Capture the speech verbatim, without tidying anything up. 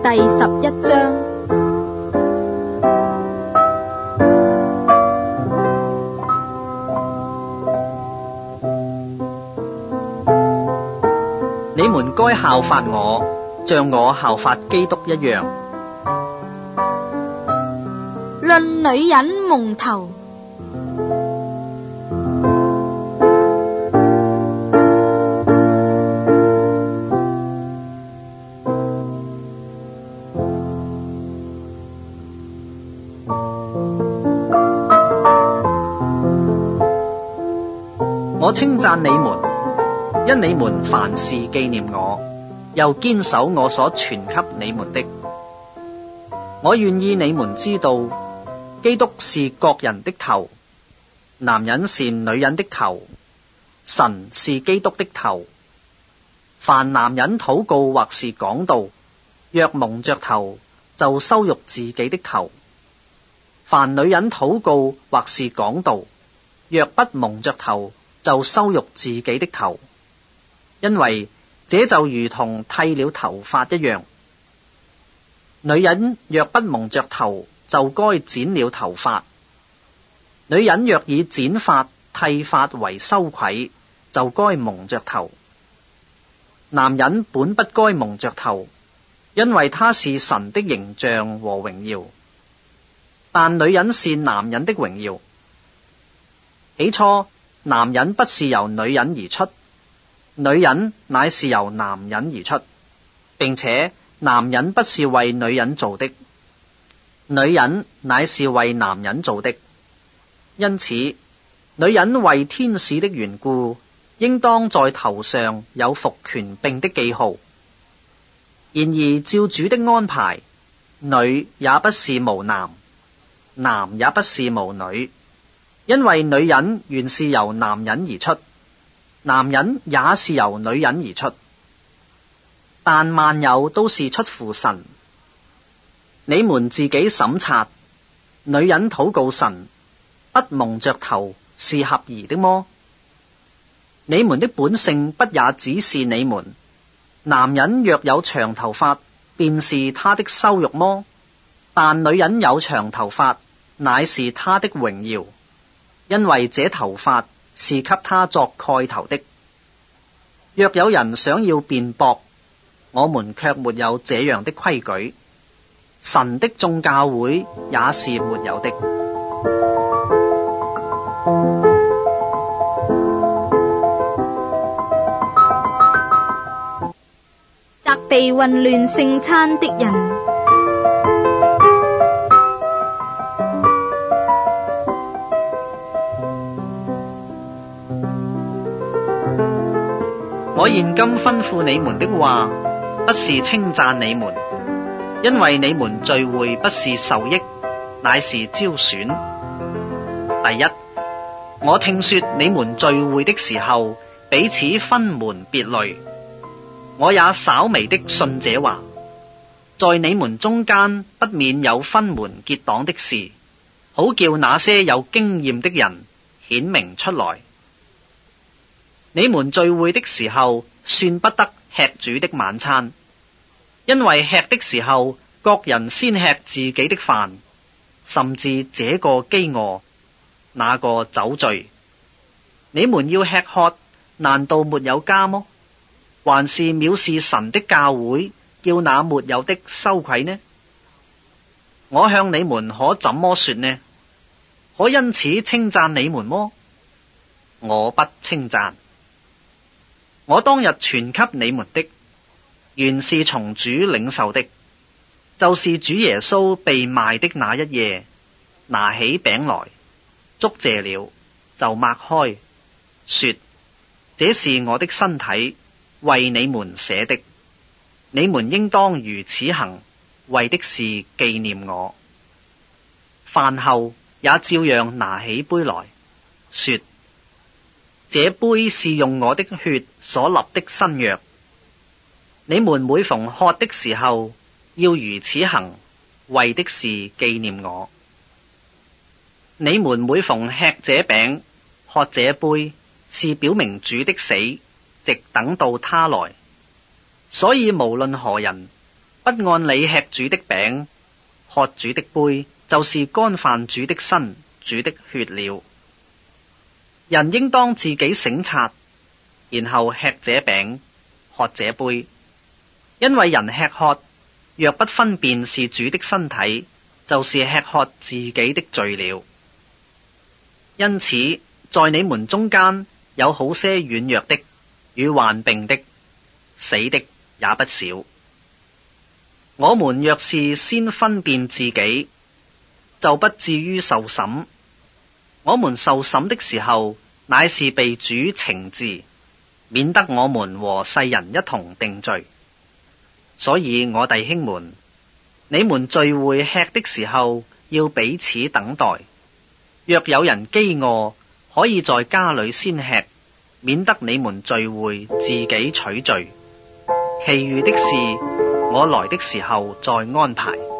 第十一章。 你們該效法我，像我效法基督一樣。 論女人蒙頭。 我稱讚你們，因你們凡事紀念我，又堅守我所傳給你們的。我願意你們知道，基督是各人的頭，男人是女人的頭，神是基督的頭。凡男人禱告或是講道，若蒙着頭，就羞辱自己的頭；凡女人禱告或是講道，若不蒙着頭，就羞辱自己的頭，因為這就如同剃了頭髮一樣。女人若不蒙着頭，就該剪了頭髮；女人若以剪髮、剃髮為羞愧，就該蒙着頭。男人本不該蒙着頭，因為他是神的形象和榮耀，但女人是男人的榮耀。起初，男人不是由女人而出，女人乃是由男人而出，並且男人不是為女人做的，女人乃是為男人做的。因此，女人為天使的緣故，應當在頭上有服權柄的記號。然而照主的安排，女也不是無男，男也不是無女。因為女人原是由男人而出，男人也是由女人而出，但萬有都是出乎神。你們自己審察，女人禱告神，不蒙着頭是合宜的麼？你們的本性不也指示你們，男人若有長頭髮，便是他的羞辱麼？但女人有長頭髮，乃是他的榮耀。因為這頭髮是給他作蓋頭的。若有人想要辯駁，我們卻沒有這樣的規矩，神的眾教會也是沒有的。 責備混亂聖餐的人。 我現今吩咐你們的話，不是稱讚你們，因為你們聚會不是受益，乃是招選。第一，我聽說你們聚會的時候，彼此分門別類，我也稍微的信這話，在你們中間不免有分門結黨的事，好叫那些有經驗的人顯明出來。你們聚會的時候，算不得吃主的晚餐，因為吃的時候，各人先吃自己的飯，甚至這個飢餓，那個酒醉。你們要吃喝，難道沒有家麼？還是藐視神的教會，叫那沒有的羞愧呢？我向你們可怎麼說呢？可因此稱讚你們麼？我不稱讚。我當日傳給你們的，原是從主領受的，就是主耶穌被賣的那一夜，拿起餅來，祝謝了，就擘開，說：這是我的身體，為你們捨的，你們應當如此行，為的是紀念我。飯後也照樣拿起杯來，說：這杯是用我的血所立的新約，你們每逢喝的時候，要如此行，為的是紀念我。你們每逢吃這餅、喝這杯，是表明主的死，直等到他來。所以無論何人， 不按理吃主的餅，喝主的杯，就是干犯主的身、主的血了。人應當自己省察，然後吃這餅，喝這杯。因為人吃喝，若不分辨是主的身體，就是吃喝自己的罪了。因此，在你們中間有好些軟弱的，與患病的，死的也不少。我們若是先分辨自己，就不至於受審。我們受審的時候，乃是被主懲治，免得我們和世人一同定罪。所以我弟兄們，你們聚會吃的時候，要彼此等待。若有人飢餓，可以在家裏先吃，免得你們聚會自己取罪。其餘的事，我來的時候再安排。